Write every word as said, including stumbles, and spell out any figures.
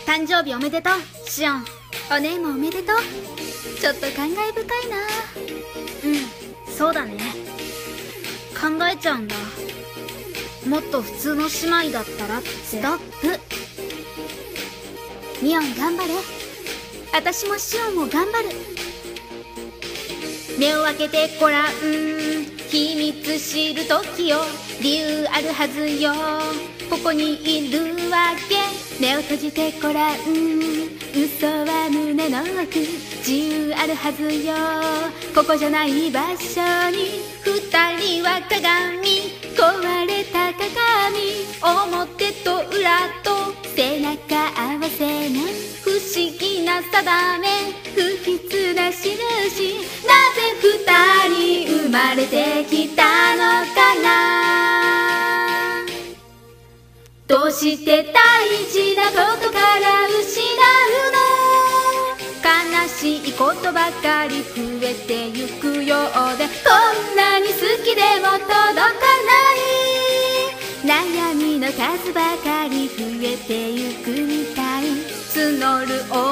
誕生日おめでとうシオン。お姉もおめでとう。ちょっと感慨深いな。うん、そうだね。考えちゃうんだ。もっと普通の姉妹だったらって。ストップ。ミオン頑張れ。私もシオンも頑張る。目を開けてごらん、秘密知るときよ。理由あるはずよ。ここにいるわけ。目を閉じてごらん、嘘は胸の奥。自由あるはずよ。ここじゃない場所に二人は鏡。壊れた鏡。表と裏と背中合わせの不思議な定め。不吉な印。なぜ二人生まれてきたのかな。どうして大事なことから失うの。悲しいことばかり増えてゆくようで、こんなに好きでも届かない。悩みの数ばかり増えてゆくみたい。募る